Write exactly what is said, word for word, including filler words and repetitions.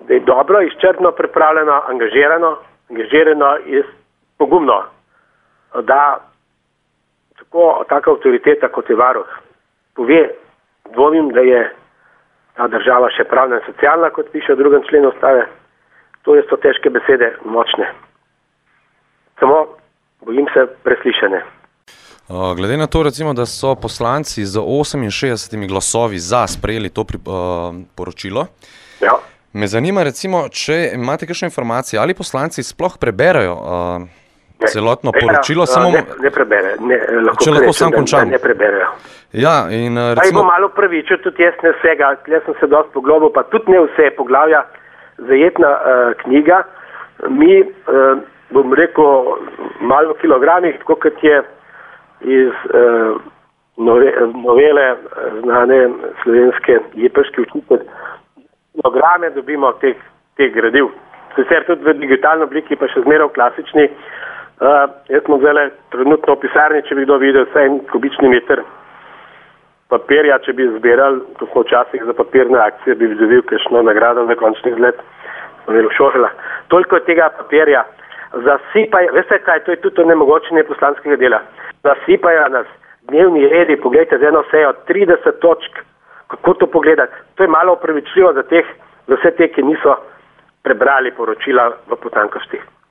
da je dobro, izčrpno pripravljeno, angažirano, angažirano in pogumno, da tako, taka avtoriteta kot je varuh pove, dvomim, da je ta država še pravna in socialna, kot piše v drugem členu ustave. To so težke besede, močne. Samo bojim se preslišane. Glede na to, recimo, da so poslanci z oseminšestdesetimi glasovi za sprejeli to pri, uh, poročilo, ja. Me zanima, recimo, če imate kakšne informacije, ali poslanci sploh preberajo uh, celotno ne, poročilo? Ne, samo... ne, ne prebere. Ne, lahko če lahko rečem, sam končam. Ne preberejo. Ja, in uh, recimo... Aj bo malo pravičil, tudi jaz ne vsega, tle sem se dosti poglobil, pa tudi ne vse poglavja, zajetna uh, knjiga. Mi, uh, bom rekel, malo v kilogramih, tako kot je iz uh, nove, novele znane slovenske jepeške učitelj, kilograme dobimo teh, teh gradiv. Sicer tudi v digitalni obliki, pa še zmeraj v klasični. Uh, jaz smo zdaj trenutno v pisarni, če bi kdo videl, vsaj en kubični meter papirja, če bi zbirali, ko smo včasih za papirne akcije, bi dobil kakšno nagrado za končni izlet. Smo imeli v šolah. Toliko tega papirja. Zasipajo, veste kaj, to je tudi onemogočenje poslanskega dela. Zasipajo nas dnevni redi, pogledajte z eno sejo, trideset točk, kako to pogledati. To je malo opravičljivo za, teh, za vse te, ki niso prebrali poročila v potankosti.